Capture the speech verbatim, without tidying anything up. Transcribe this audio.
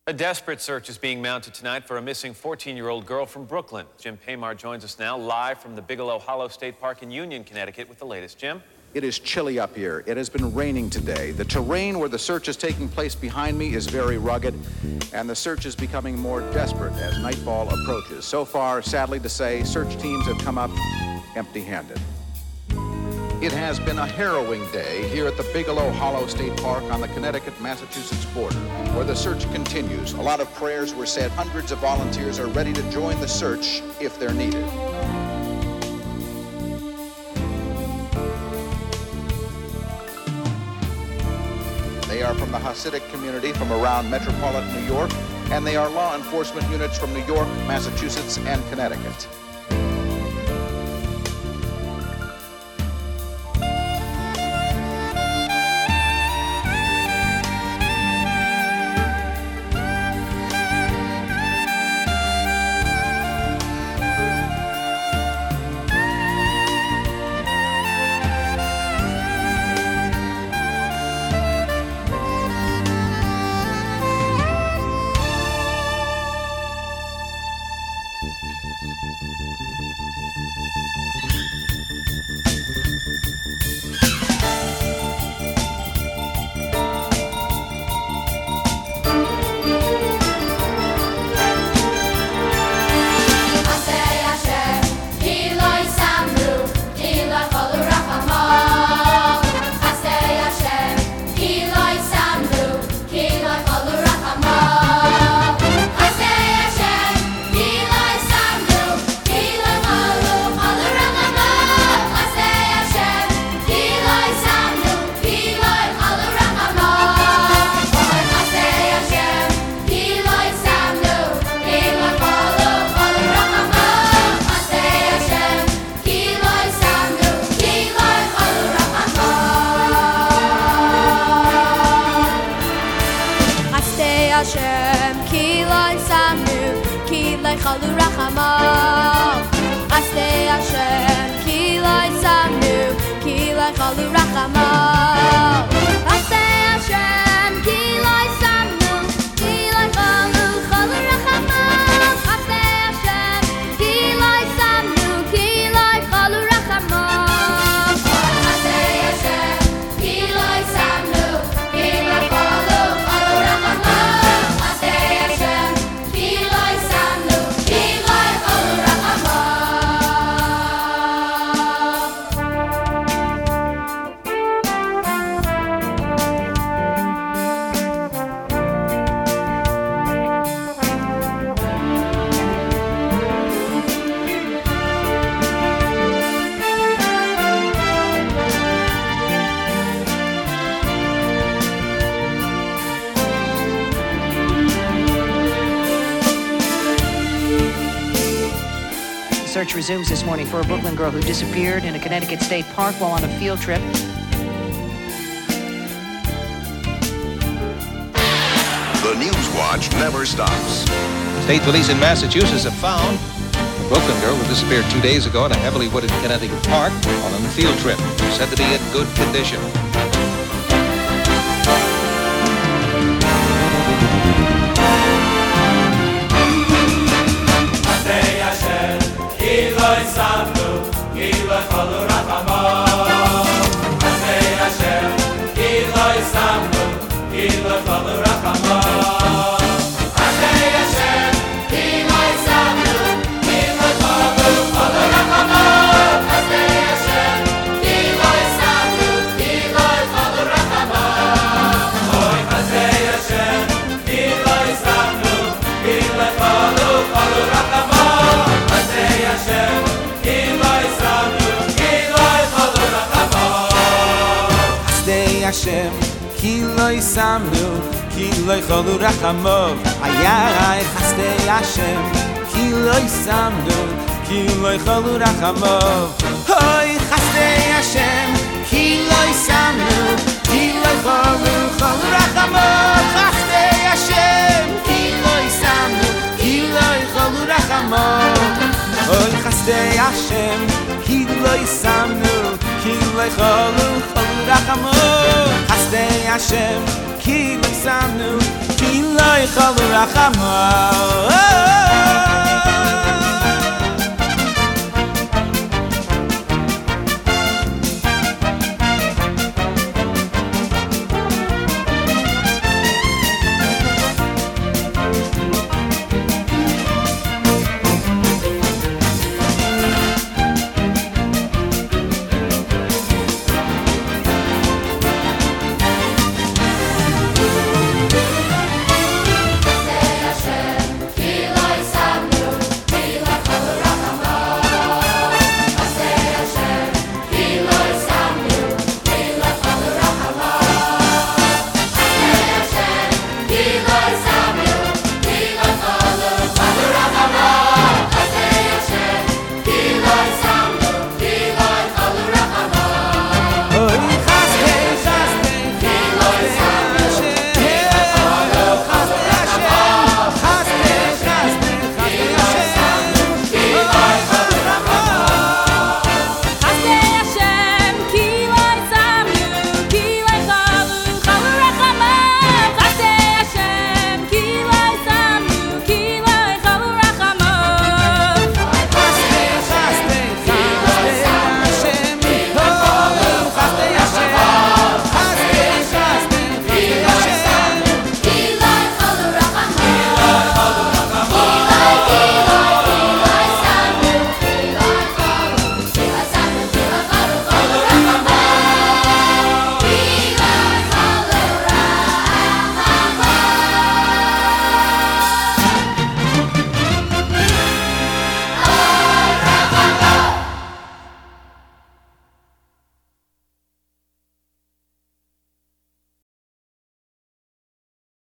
A desperate search is being mounted tonight for a missing fourteen-year-old girl from Brooklyn. Jim Paymar joins us now live from the Bigelow Hollow State Park in Union, Connecticut with the latest. Jim? It is chilly up here. It has been raining today. The terrain where the search is taking place behind me is very rugged, and the search is becoming more desperate as nightfall approaches. So far, sadly to say, search teams have come up empty-handed. It has been a harrowing day here at the Bigelow Hollow State Park on the Connecticut-Massachusetts border, where the search continues. A lot of prayers were said. Hundreds of volunteers are ready to join the search if they're needed. They are from the Hasidic community from around metropolitan New York, and they are law enforcement units from New York, Massachusetts, and Connecticut. Search resumes this morning for a Brooklyn girl who disappeared in a Connecticut state park while on a field trip. The News Watch never stops. State police in Massachusetts have found a Brooklyn girl who disappeared two days ago in a heavily wooded Connecticut park while on a field trip. Said to be in good condition. Hashem, ki lo yisamnu, ki lo yicholu rachamov. Ayay, chastei Hashem, ki lo yisamnu, ki lo yicholu rachamov. Hoy, chastei Hashem, ki lo yisamnu, ki lo yicholu rachamov. Chastei Hashem, ki lo yisamnu, ki lo yicholu rachamov. Hoy, chastei Hashem, ki lo yisamnu, ki lo yicholu rachamov. Hashtag Hashem, ki lo yisamnu, ki lo lo ycholu rachamov.